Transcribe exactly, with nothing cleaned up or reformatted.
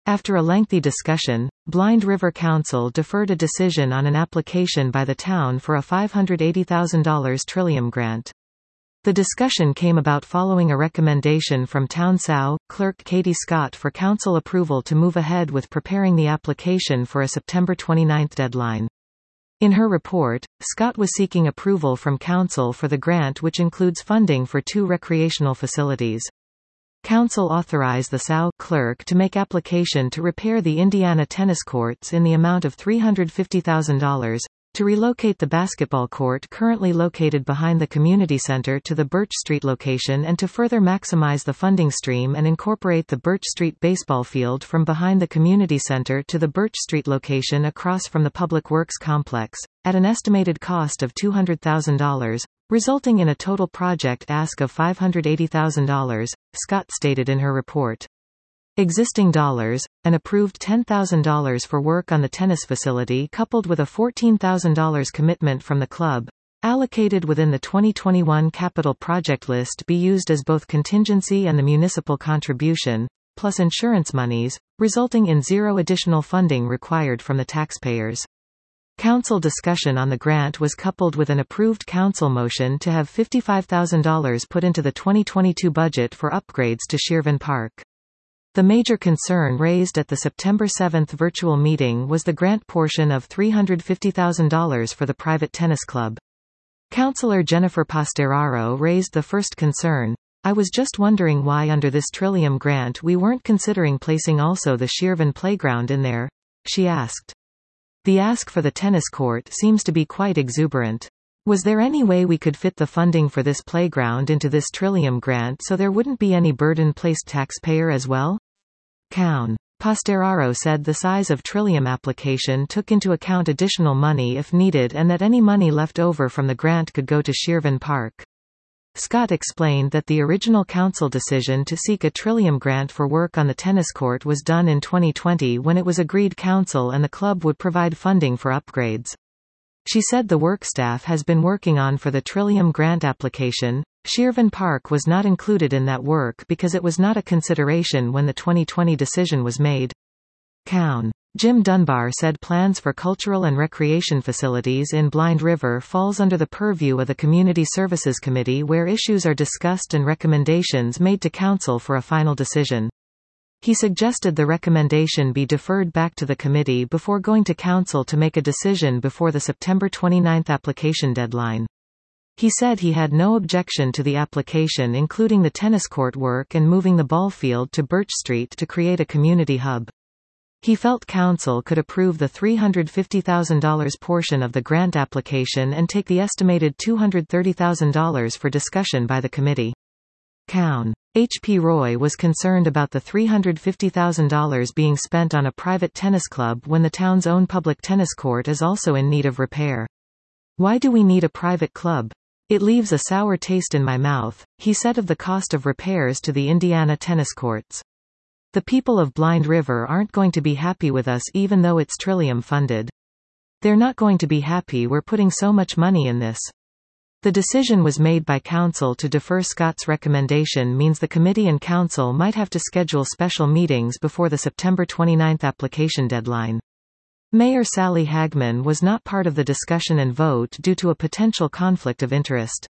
After a lengthy discussion, Blind River Council deferred a decision on an application by the town for a five hundred eighty thousand dollars Trillium grant. The discussion came about following a recommendation from Town S O W clerk Katie Scott for council approval to move ahead with preparing the application for a September twenty-ninth deadline. In her report, Scott was seeking approval from council for the grant, which includes funding for two recreational facilities. Council authorized the S O W clerk to make application to repair the Indiana tennis courts in the amount of three hundred fifty thousand dollars, to relocate the basketball court currently located behind the community center to the Birch Street location, and to further maximize the funding stream and incorporate the Birch Street baseball field from behind the community center to the Birch Street location across from the Public Works complex, at an estimated cost of two hundred thousand dollars, resulting in a total project ask of five hundred eighty thousand dollars, Scott stated in her report. Existing dollars, an approved ten thousand dollars for work on the tennis facility coupled with a fourteen thousand dollars commitment from the club, allocated within the twenty twenty-one capital project list, be used as both contingency and the municipal contribution, plus insurance monies, resulting in zero additional funding required from the taxpayers. Council discussion on the grant was coupled with an approved council motion to have fifty-five thousand dollars put into the twenty twenty-two budget for upgrades to Shirvan Park. The major concern raised at the September seventh virtual meeting was the grant portion of three hundred fifty thousand dollars for the private tennis club. Councillor Jennifer Posteraro raised the first concern. "I was just wondering why under this Trillium grant we weren't considering placing also the Shirvan playground in there," she asked. "The ask for the tennis court seems to be quite exuberant. Was there any way we could fit the funding for this playground into this Trillium grant so there wouldn't be any burden placed taxpayer as well?" Coun. Posteraro said the size of Trillium application took into account additional money if needed, and that any money left over from the grant could go to Shirvan Park. Scott explained that the original council decision to seek a Trillium grant for work on the tennis court was done in twenty twenty when it was agreed council and the club would provide funding for upgrades. She said the work staff has been working on for the Trillium grant application. Shirvan Park was not included in that work because it was not a consideration when the twenty twenty decision was made. Coun. Jim Dunbar said plans for cultural and recreation facilities in Blind River falls under the purview of the Community Services Committee, where issues are discussed and recommendations made to council for a final decision. He suggested the recommendation be deferred back to the committee before going to council to make a decision before the September twenty-ninth application deadline. He said he had no objection to the application, including the tennis court work and moving the ball field to Birch Street to create a community hub. He felt council could approve the three hundred fifty thousand dollars portion of the grant application and take the estimated two hundred thirty thousand dollars for discussion by the committee. Coun. H P Roy was concerned about the three hundred fifty thousand dollars being spent on a private tennis club when the town's own public tennis court is also in need of repair. "Why do we need a private club? It leaves a sour taste in my mouth," he said of the cost of repairs to the Indiana tennis courts. "The people of Blind River aren't going to be happy with us even though it's Trillium funded. They're not going to be happy we're putting so much money in this." The decision was made by council to defer Scott's recommendation means the committee and council might have to schedule special meetings before the September twenty-ninth application deadline. Mayor Sally Hagman was not part of the discussion and vote due to a potential conflict of interest.